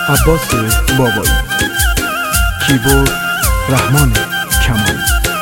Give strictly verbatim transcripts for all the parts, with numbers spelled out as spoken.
عباس بابایی، کیبورد رحمان کمال.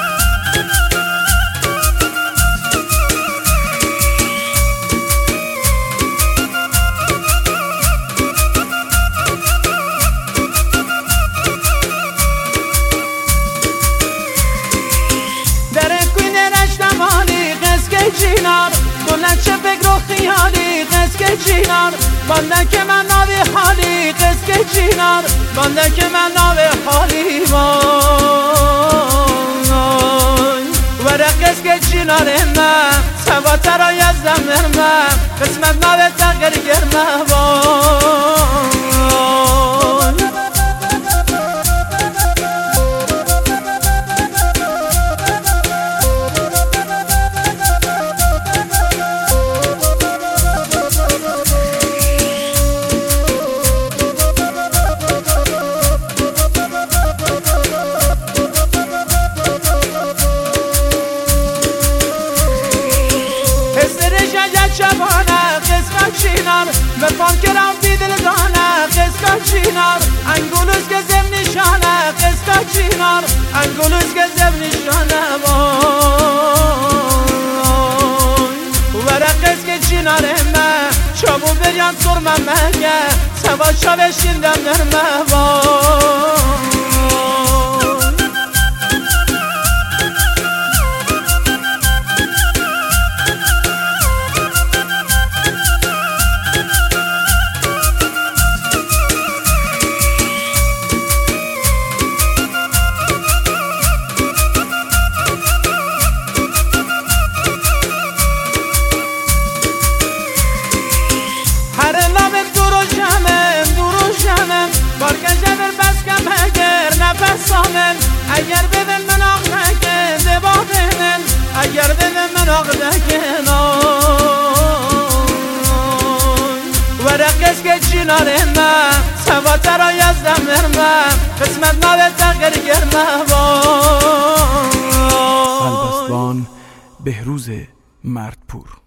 چینار بلند چه فکر و خیالی قسک چینار بانده که من ناوی حالی قسک چینار بانده که من ناوی حالی وای ورق قسک چینار من سواتر ها یزدم نرمه قسمت ناوی تغییر گرمه وای شبانه قسمت چینار به پانکرم بیدل دانه قسمت چینار انگولوز که زم نشانه قسمت چینار انگولوز که زم نشانه وای ورق قسک چینار همه چابو بریان سرمه مگه سوا شاوه شیندم نرمه وای اگر بدن من آق نکن دبا بهنن اگر بدن من آق نکن ورق قسک چینار من سواتر ها یزدم نرمه قسمت ناوی تغییر گرمه البستوان بهروز مردپور.